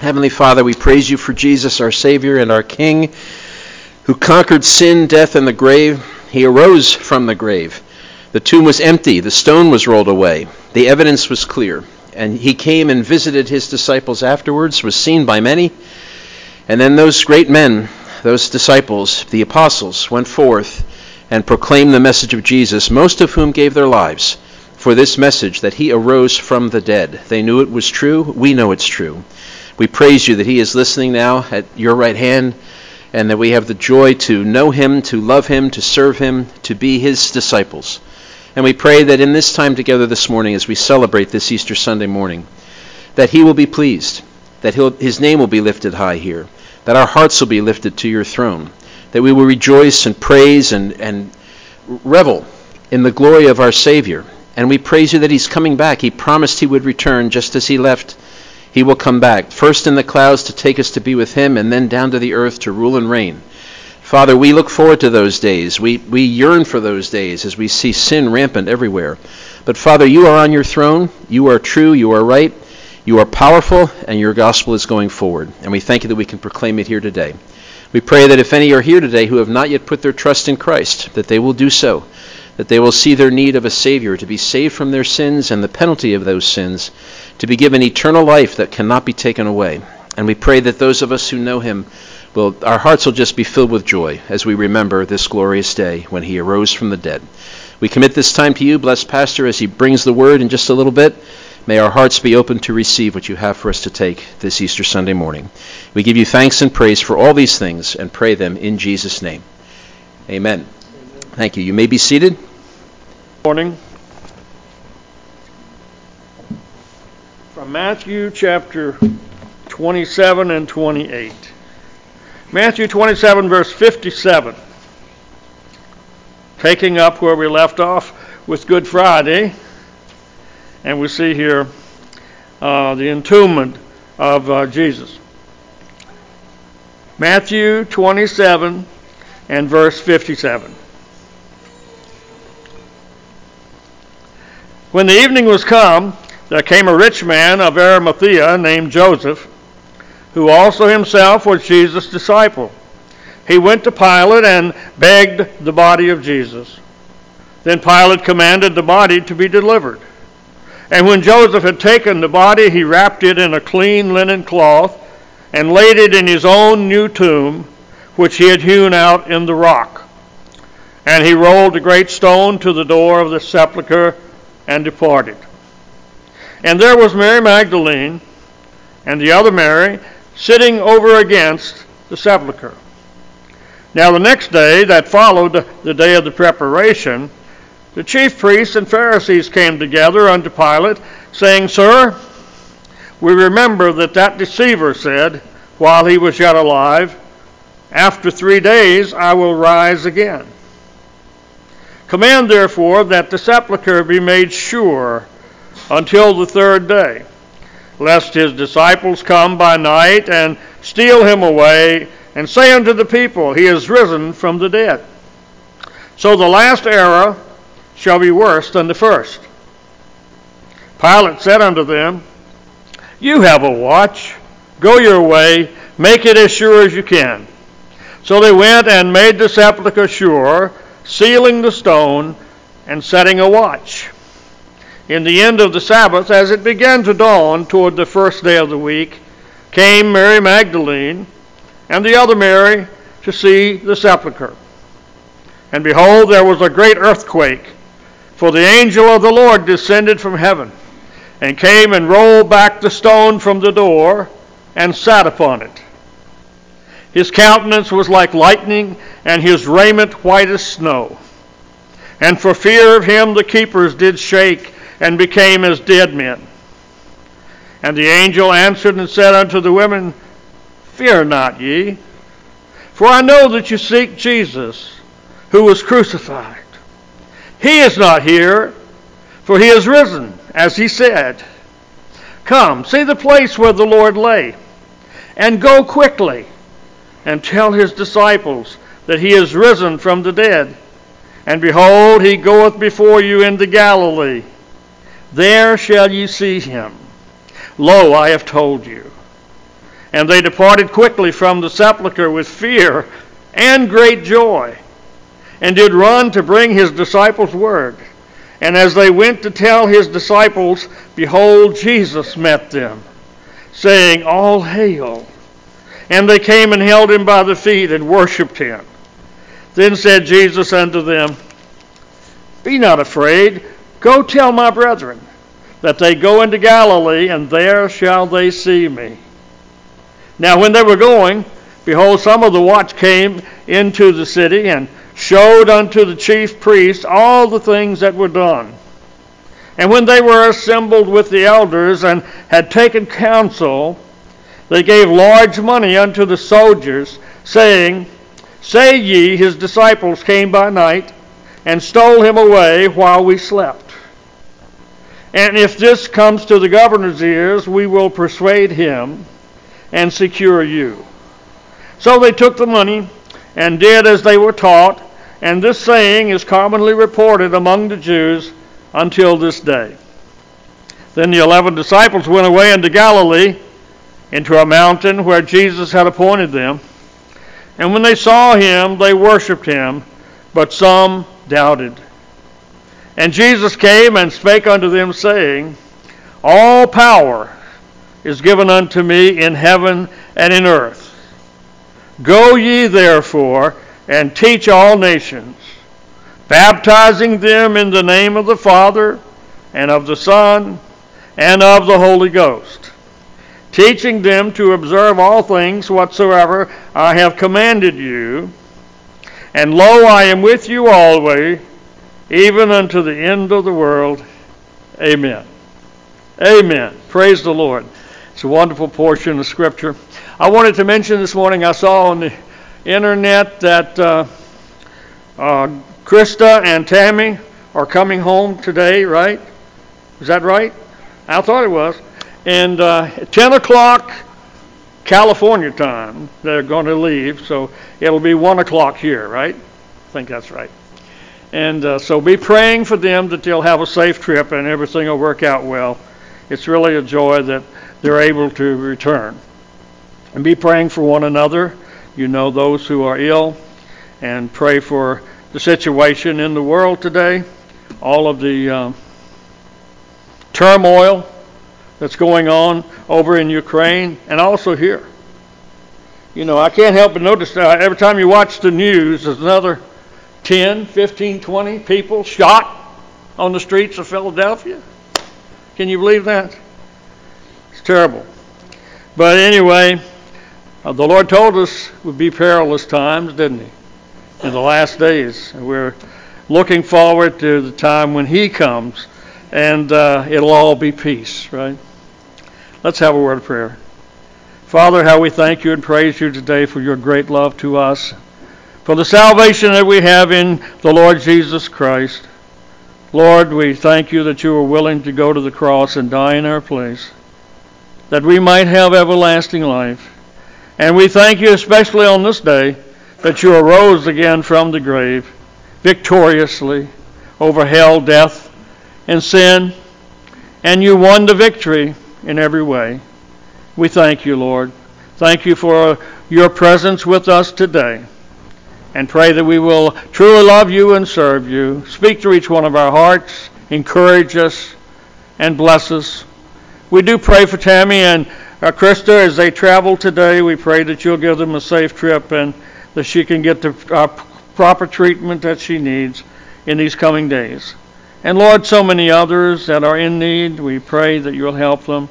Heavenly Father, we praise you for Jesus, our Savior and our King, who conquered sin, death, and the grave. He arose from the grave. The tomb was empty. The stone was rolled away. The evidence was clear. And he came and visited his disciples afterwards, was seen by many. And then those great men, those disciples, the apostles, went forth and proclaimed the message of Jesus, most of whom gave their lives for this message, that he arose from the dead. They knew it was true. We know it's true. We praise you that he is listening now at your right hand, and that we have the joy to know him, to love him, to serve him, to be his disciples. And we pray that in this time together this morning, as we celebrate this Easter Sunday morning, that he will be pleased, that his name will be lifted high here, that our hearts will be lifted to your throne, that we will rejoice and praise and revel in the glory of our Savior. And we praise you that he's coming back. He promised he would return just as he left. He will come back, first in the clouds to take us to be with him, and then down to the earth to rule and reign. Father, we look forward to those days. We yearn for those days as we see sin rampant everywhere. But Father, you are on your throne. You are true. You are right. You are powerful, and your gospel is going forward. And we thank you that we can proclaim it here today. We pray that if any are here today who have not yet put their trust in Christ, that they will do so, that they will see their need of a Savior to be saved from their sins and the penalty of those sins, to be given eternal life that cannot be taken away. And we pray that those of us who know him, our hearts will just be filled with joy as we remember this glorious day when he arose from the dead. We commit this time to you, blessed Pastor, as he brings the word in just a little bit. May our hearts be open to receive what you have for us to take this Easter Sunday morning. We give you thanks and praise for all these things and pray them in Jesus' name. Amen. Thank you. You may be seated. Morning. From Matthew chapter 27 and 28. Matthew 27 verse 57. Taking up where we left off with Good Friday. And we see here the entombment of Jesus. Matthew 27 and verse 57. When the evening was come, there came a rich man of Arimathea named Joseph, who also himself was Jesus' disciple. He went to Pilate and begged the body of Jesus. Then Pilate commanded the body to be delivered. And when Joseph had taken the body, he wrapped it in a clean linen cloth and laid it in his own new tomb, which he had hewn out in the rock. And he rolled a great stone to the door of the sepulchre and departed. And there was Mary Magdalene and the other Mary sitting over against the sepulchre. Now the next day that followed the day of the preparation, the chief priests and Pharisees came together unto Pilate, saying, Sir, we remember that deceiver said, while he was yet alive, After 3 days I will rise again. Command therefore that the sepulchre be made sure until the 3rd day, lest his disciples come by night and steal him away, and say unto the people, He is risen from the dead. So the last era shall be worse than the first. Pilate said unto them, You have a watch. Go your way. Make it as sure as you can. So they went and made the sepulchre sure, sealing the stone and setting a watch. In the end of the Sabbath, as it began to dawn toward the 1st day of the week, came Mary Magdalene and the other Mary to see the sepulchre. And behold, there was a great earthquake, for the angel of the Lord descended from heaven, and came and rolled back the stone from the door, and sat upon it. His countenance was like lightning, and his raiment white as snow. And for fear of him the keepers did shake, and became as dead men. And the angel answered and said unto the women, Fear not ye, for I know that you seek Jesus, who was crucified. He is not here, for he is risen, as he said. Come, see the place where the Lord lay, and go quickly, and tell his disciples that he is risen from the dead. And behold, he goeth before you into Galilee. There shall ye see him. Lo, I have told you. And they departed quickly from the sepulchre with fear and great joy, and did run to bring his disciples word. And as they went to tell his disciples, behold, Jesus met them, saying, All hail. And they came and held him by the feet and worshipped him. Then said Jesus unto them, Be not afraid. Go tell my brethren that they go into Galilee, and there shall they see me. Now when they were going, behold, some of the watch came into the city, and showed unto the chief priests all the things that were done. And when they were assembled with the elders, and had taken counsel, they gave large money unto the soldiers, saying, Say ye, his disciples came by night, and stole him away while we slept. And if this comes to the governor's ears, we will persuade him, and secure you. So they took the money, and did as they were taught, and this saying is commonly reported among the Jews until this day. Then the 11 disciples went away into Galilee, into a mountain where Jesus had appointed them. And when they saw him, they worshipped him, but some doubted. And Jesus came and spake unto them, saying, All power is given unto me in heaven and in earth. Go ye therefore, and teach all nations, baptizing them in the name of the Father, and of the Son, and of the Holy Ghost, teaching them to observe all things whatsoever I have commanded you. And lo, I am with you always, even unto the end of the world. Amen. Amen. Praise the Lord. It's a wonderful portion of Scripture. I wanted to mention this morning, I saw on the internet that Krista and Tammy are coming home today, right? Is that right? I thought it was. And 10 o'clock California time, they're going to leave, so it'll be 1 o'clock here, right? I think that's right. And so be praying for them that they'll have a safe trip and everything will work out well. It's really a joy that they're able to return. And be praying for one another, you know, those who are ill, and pray for the situation in the world today, all of the turmoil that's going on over in Ukraine and also here. You know, I can't help but notice every time you watch the news, there's another 10, 15, 20 people shot on the streets of Philadelphia. Can you believe that? It's terrible. But anyway, the Lord told us it would be perilous times, didn't he? In the last days. And we're looking forward to the time when he comes and it'll all be peace, right? Let's have a word of prayer. Father, how we thank you and praise you today for your great love to us, for the salvation that we have in the Lord Jesus Christ. Lord, we thank you that you were willing to go to the cross and die in our place, that we might have everlasting life. And we thank you especially on this day that you arose again from the grave victoriously over hell, death, and sin, and you won the victory in every way. We thank you, Lord. Thank you for your presence with us today, and pray that we will truly love you and serve you. Speak to each one of our hearts, encourage us, and bless us. We do pray for Tammy and Krista as they travel today. We pray that you'll give them a safe trip and that she can get the proper treatment that she needs in these coming days. And Lord, so many others that are in need, we pray that you'll help them.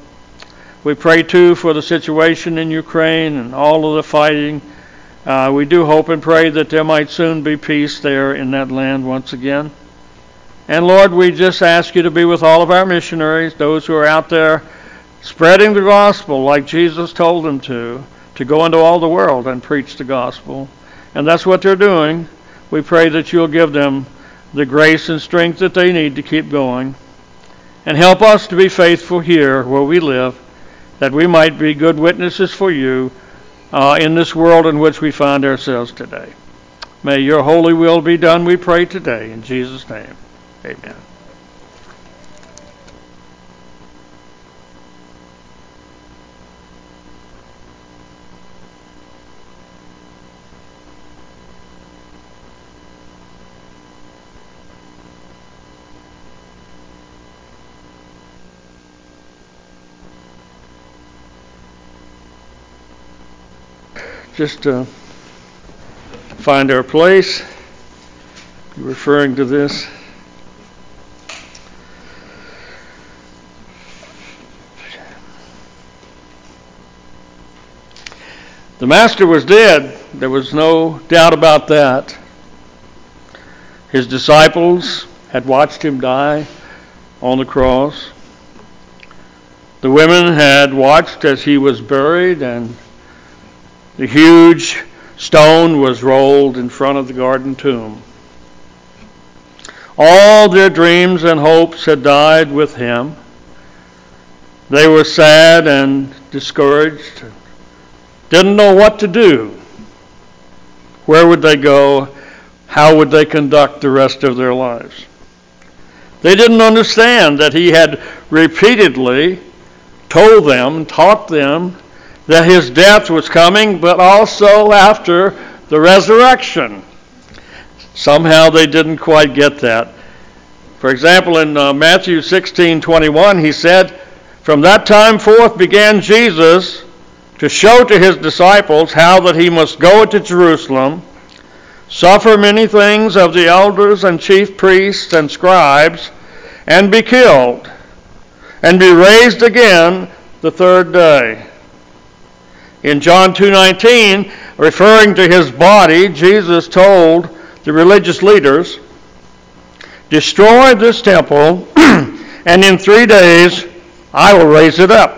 We pray too for the situation in Ukraine and all of the fighting. We do hope and pray that there might soon be peace there in that land once again. And Lord, we just ask you to be with all of our missionaries, those who are out there spreading the gospel like Jesus told them to go into all the world and preach the gospel. And that's what they're doing. We pray that you'll give them the grace and strength that they need to keep going. And help us to be faithful here where we live, that we might be good witnesses for you in this world in which we find ourselves today. May your holy will be done, we pray today. In Jesus' name, amen. just find our place. Referring to this. The Master was dead. There was no doubt about that. His disciples had watched him die on the cross. The women had watched as he was buried, and the huge stone was rolled in front of the garden tomb. All their dreams and hopes had died with him. They were sad and discouraged, didn't know what to do. Where would they go? How would they conduct the rest of their lives? They didn't understand that he had repeatedly told them, taught them, that his death was coming, but also after the resurrection. Somehow they didn't quite get that. For example, in Matthew 16:21, he said, "From that time forth began Jesus to show to his disciples how that he must go to Jerusalem, suffer many things of the elders and chief priests and scribes, and be killed, and be raised again the third day." In John 2:19, referring to his body, Jesus told the religious leaders, "Destroy this temple, and in 3 days I will raise it up."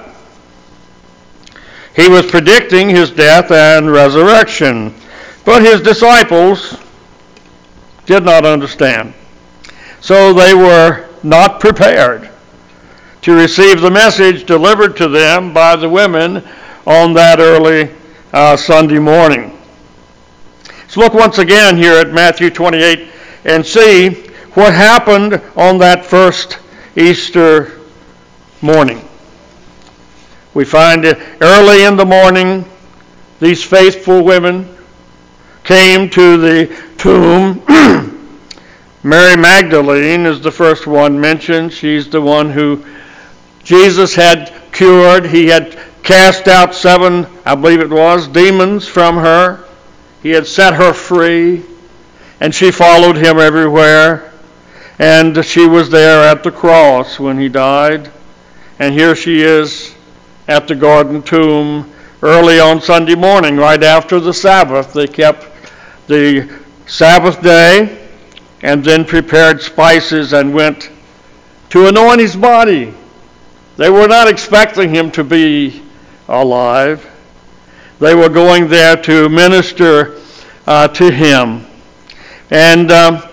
He was predicting his death and resurrection, but his disciples did not understand. So they were not prepared to receive the message delivered to them by the women on that early Sunday morning. So look once again here at Matthew 28 and see what happened on that first Easter morning. We find it early in the morning, these faithful women came to the tomb. Mary Magdalene is the first one mentioned. She's the one who Jesus had cured. He had cast out 7, I believe it was, demons from her. He had set her free, and she followed him everywhere. And she was there at the cross when he died. And here she is at the garden tomb early on Sunday morning, right after the Sabbath. They kept the Sabbath day and then prepared spices and went to anoint his body. They were not expecting him to be alive. They were going there to minister to him. And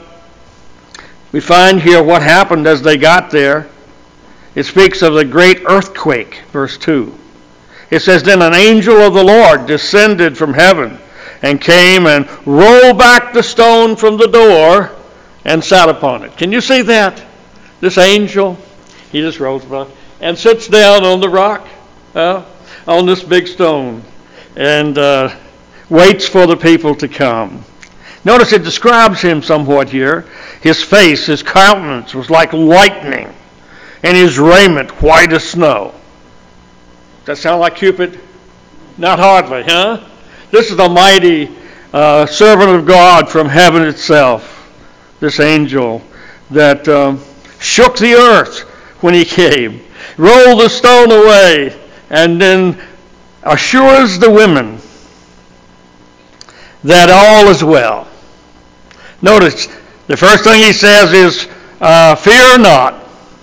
we find here what happened as they got there. It speaks of the great earthquake, verse 2. It says, "Then an angel of the Lord descended from heaven and came and rolled back the stone from the door and sat upon it." Can you see that? This angel, he just rolls back and sits down on the rock, on this big stone, and waits for the people to come. Notice it describes him somewhat here. His face, his countenance was like lightning, and his raiment white as snow. Does that sound like Cupid? Not hardly, huh? This is a mighty servant of God from heaven itself, this angel that shook the earth when he came, rolled the stone away, and then assures the women that all is well. Notice, the first thing he says is, "Fear not."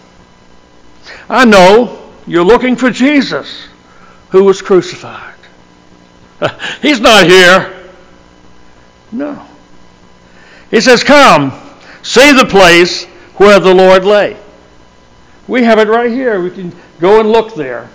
I know you're looking for Jesus who was crucified. He's not here. No. He says, "Come, see the place where the Lord lay." We have it right here. We can go and look there.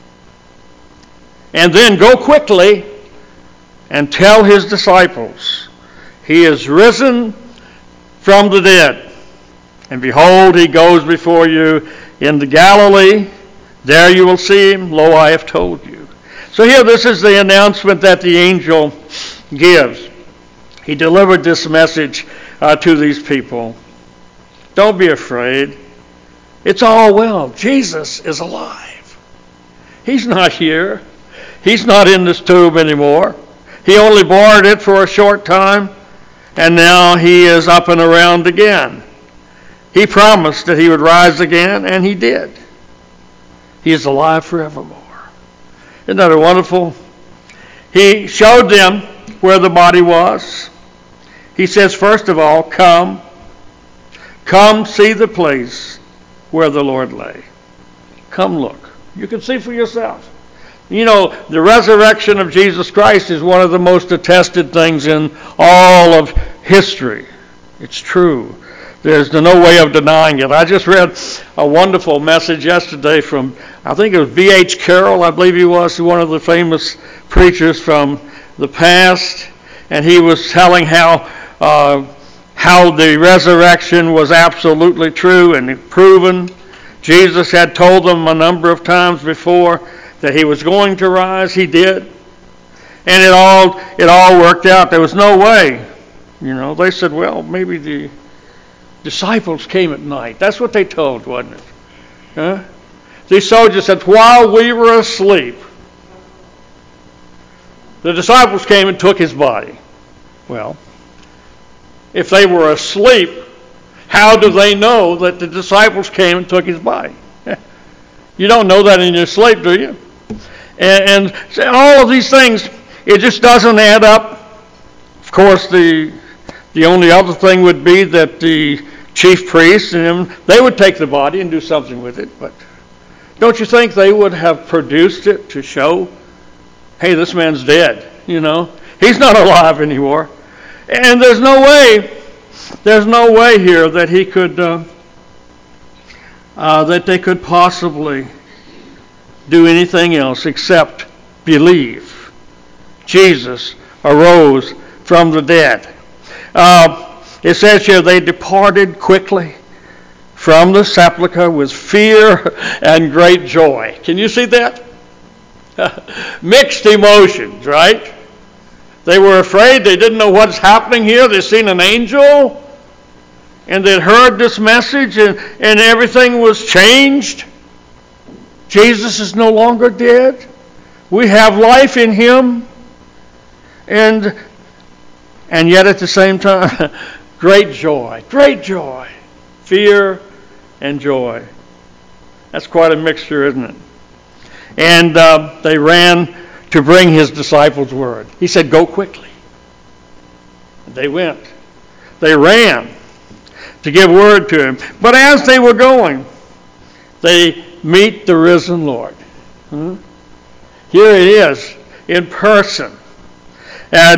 And then go quickly and tell his disciples, "He is risen from the dead. And behold, he goes before you into Galilee. There you will see him. Lo, I have told you." So here, this is the announcement that the angel gives. He delivered this message to these people. Don't be afraid. It's all well. Jesus is alive. He's not here. He's not in this tomb anymore. He only borrowed it for a short time, and now he is up and around again. He promised that he would rise again, and he did. He is alive forevermore. Isn't that wonderful? He showed them where the body was. He says, first of all, come see the place where the Lord lay. Come look. You can see for yourself. You know, the resurrection of Jesus Christ is one of the most attested things in all of history. It's true. There's no way of denying it. I just read a wonderful message yesterday from, I think it was B.H. Carroll, I believe he was, one of the famous preachers from the past, and he was telling how the resurrection was absolutely true and proven. Jesus had told them a number of times before that he was going to rise. He did. And it all worked out. There was no way. You know, they said, well, maybe the disciples came at night. That's what they told, wasn't it? Huh? These soldiers said, while we were asleep, the disciples came and took his body. Well, if they were asleep, how do they know that the disciples came and took his body? You don't know that in your sleep, do you? And all of these things, it just doesn't add up. Of course, the only other thing would be that the chief priests and them, they would take the body and do something with it. But don't you think they would have produced it to show, hey, this man's dead, you know? He's not alive anymore. And there's no way here that he could, that they could possibly do anything else except believe Jesus arose from the dead. It says here they departed quickly from the sepulchre with fear and great joy. Can you see that? Mixed emotions, right? They were afraid. They didn't know what's happening here. They'd seen an angel, and they'd heard this message, and everything was changed. Jesus is no longer dead. We have life in him. And yet at the same time, great joy, fear and joy. That's quite a mixture, isn't it? And they ran to bring his disciples word. He said, go quickly. And they went. They ran to give word to him. But as they were going, they meet the risen Lord. Here it is, in person. And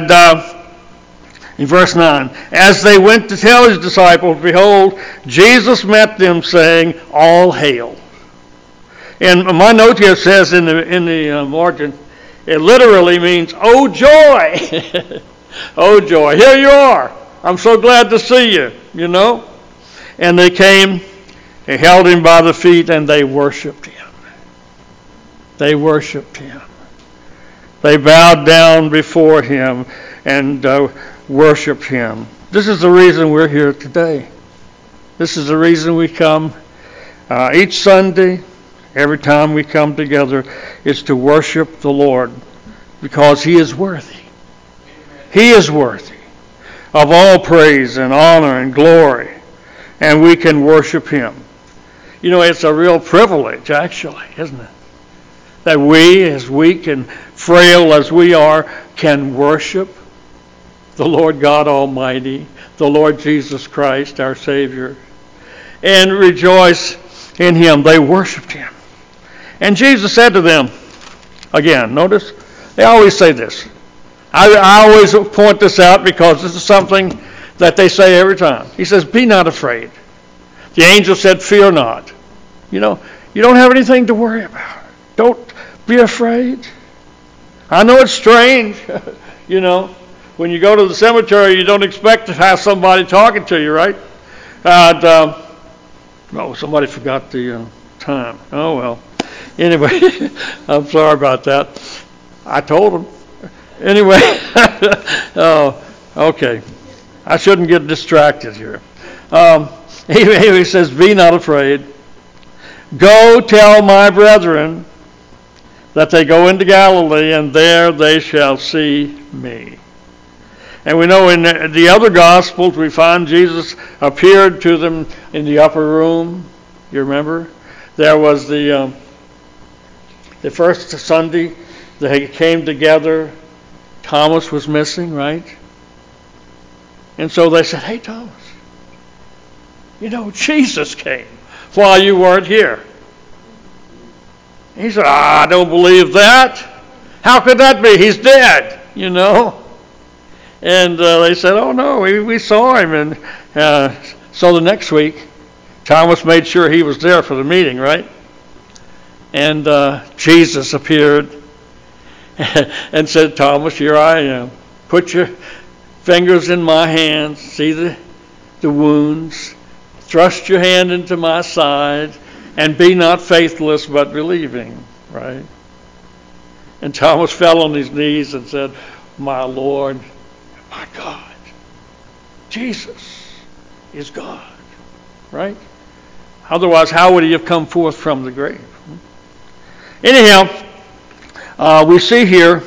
in verse 9, as they went to tell his disciples, behold, Jesus met them, saying, all hail. And my note here says in the margin, it literally means, oh joy. Oh joy. Here you are. I'm so glad to see you, you know. And they came, they held him by the feet, and they worshiped him. They worshiped him. They bowed down before him and worshiped him. This is the reason we're here today. This is the reason we come each Sunday. Every time we come together, is to worship the Lord because he is worthy. He is worthy of all praise and honor and glory, and we can worship him. You know, it's a real privilege, actually, isn't it? That we, as weak and frail as we are, can worship the Lord God Almighty, the Lord Jesus Christ, our Savior, and rejoice in him. They worshiped him. And Jesus said to them, again, notice, they always say this. I always point this out because this is something that they say every time. He says, be not afraid. The angel said, fear not. You know, you don't have anything to worry about. Don't be afraid. I know it's strange, you know. When you go to the cemetery, you don't expect to have somebody talking to you, right? Somebody forgot the time. Oh, well. Anyway, I'm sorry about that. I told them. Anyway, oh, okay. I shouldn't get distracted here. He says, be not afraid. Go tell my brethren that they go into Galilee, and there they shall see me. And we know in the other Gospels we find Jesus appeared to them in the upper room. You remember? There was the first Sunday they came together. Thomas was missing, right? And so they said, "Hey, Thomas, Jesus came while you weren't here." He said, "I don't believe that. How could that be? He's dead, And they said, "Oh, no, we saw him." And so the next week, Thomas made sure he was there for the meeting, right? And Jesus appeared and said, "Thomas, here I am. Put your fingers in my hands. See the wounds. Thrust your hand into my side. And be not faithless, but believing," right? And Thomas fell on his knees and said, "My Lord, my God." Jesus is God, right? Otherwise, how would he have come forth from the grave? Anyhow, we see here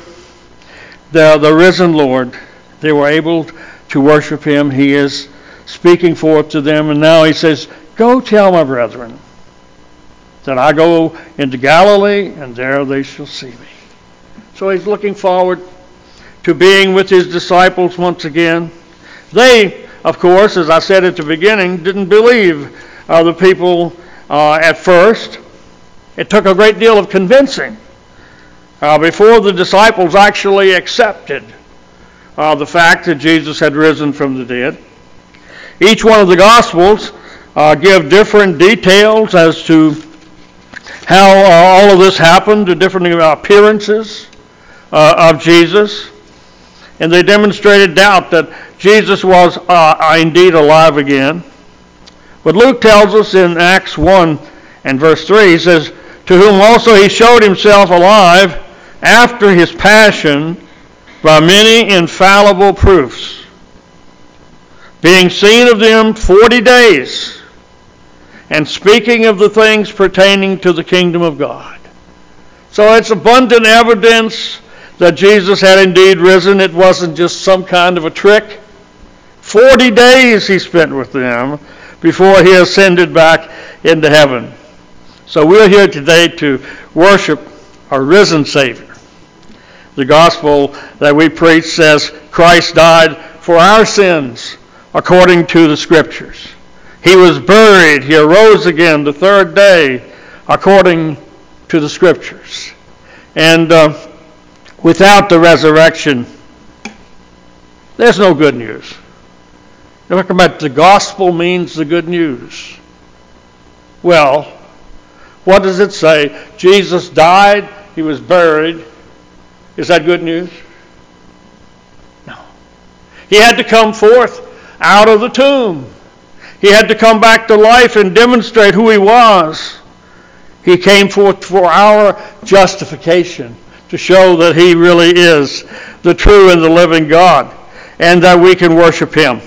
the risen Lord. They were able to worship him. He is speaking forth to them. And now he says, "Go tell my brethren that I go into Galilee, and there they shall see me." So he's looking forward to being with his disciples once again. They, of course, as I said at the beginning, didn't believe the people at first. It took a great deal of convincing before the disciples actually accepted the fact that Jesus had risen from the dead. Each one of the Gospels give different details as to how all of this happened, the different appearances of Jesus. And they demonstrated doubt that Jesus was indeed alive again. But Luke tells us in Acts 1 and verse 3, he says, "To whom also he showed himself alive after his passion by many infallible proofs, being seen of them 40 days, and speaking of the things pertaining to the kingdom of God." So it's abundant evidence that Jesus had indeed risen. It wasn't just some kind of a trick. 40 days he spent with them before he ascended back into heaven. So we're here today to worship our risen Savior. The gospel that we preach says Christ died for our sins according to the Scriptures. He was buried. He arose again the third day according to the Scriptures. And without the resurrection, there's no good news. Talking about the gospel means the good news. Well, what does it say? Jesus died. He was buried. Is that good news? No. He had to come forth out of the tomb. He had to come back to life and demonstrate who he was. He came forth for our justification, to show that he really is the true and the living God, and that we can worship him.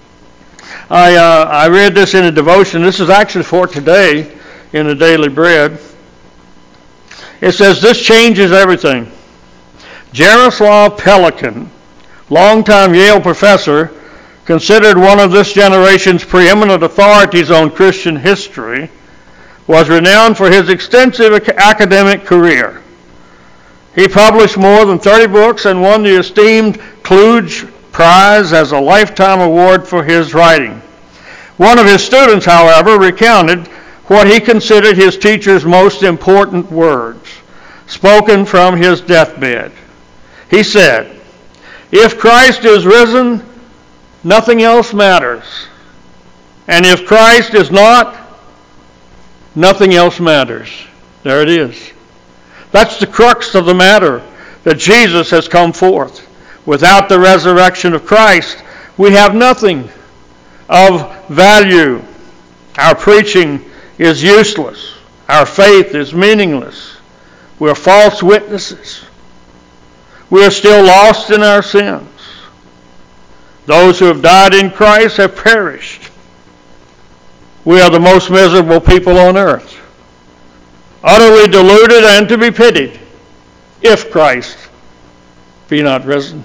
I read this in a devotion. This is actually for today in the Daily Bread. It says, "This changes everything." Jaroslav Pelikan, longtime Yale professor, considered one of this generation's preeminent authorities on Christian history, was renowned for his extensive academic career. He published more than 30 books and won the esteemed Kluge Prize as a lifetime award for his writing. One of his students, however, recounted what he considered his teacher's most important words, spoken from his deathbed. He said, "If Christ is risen, nothing else matters. And if Christ is not, nothing else matters." There it is. That's the crux of the matter, that Jesus has come forth. Without the resurrection of Christ, we have nothing of value. Our preaching is useless. Our faith is meaningless. We're false witnesses. We are still lost in our sins. Those who have died in Christ have perished. We are the most miserable people on earth, utterly deluded and to be pitied. if Christ be not risen.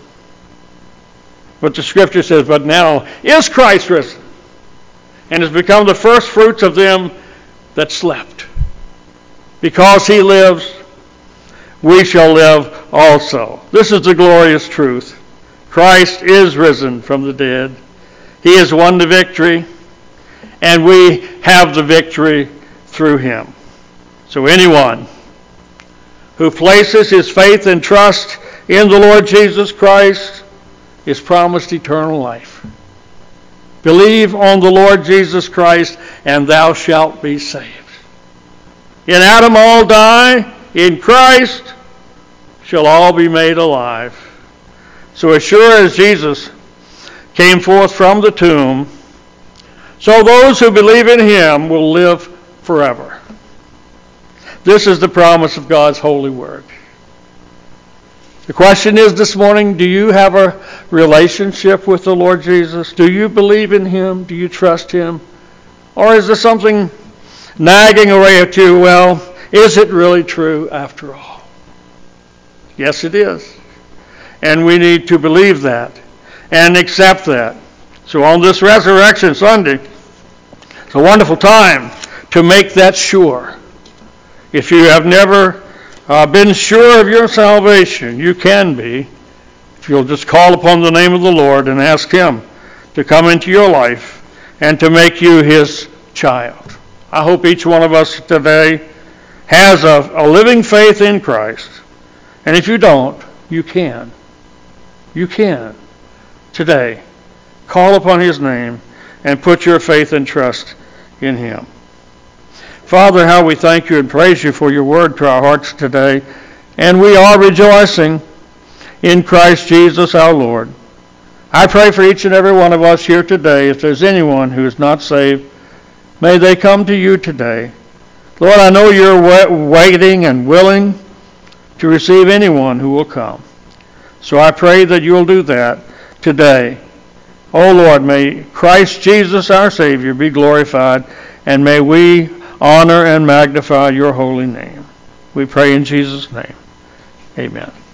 But the Scripture says, but now is Christ risen, and has become the first fruits of them that slept. Because he lives, we shall live also. This is the glorious truth. Christ is risen from the dead. He has won the victory, and we have the victory through him. So anyone who places his faith and trust in the Lord Jesus Christ is promised eternal life. Believe on the Lord Jesus Christ, and thou shalt be saved. In Adam all die, in Christ shall all be made alive. So as sure as Jesus came forth from the tomb, so those who believe in him will live forever. This is the promise of God's holy word. The question is this morning, do you have a relationship with the Lord Jesus? Do you believe in him? Do you trust him? Or is there something nagging away at you? Well, is it really true after all? Yes, it is. And we need to believe that and accept that. So on this Resurrection Sunday, it's a wonderful time to make that sure. If you have never been sure of your salvation, you can be. If you'll just call upon the name of the Lord and ask him to come into your life and to make you his child. I hope each one of us today has a living faith in Christ. And if you don't, you can. You can today call upon his name and put your faith and trust in him. Father, how we thank you and praise you for your word to our hearts today. And we are rejoicing in Christ Jesus our Lord. I pray for each and every one of us here today. If there's anyone who is not saved, may they come to you today. Lord, I know you're waiting and willing to receive anyone who will come. So I pray that you'll do that today. Oh Lord, may Christ Jesus our Savior be glorified, and may we honor and magnify your holy name. We pray in Jesus' name. Amen.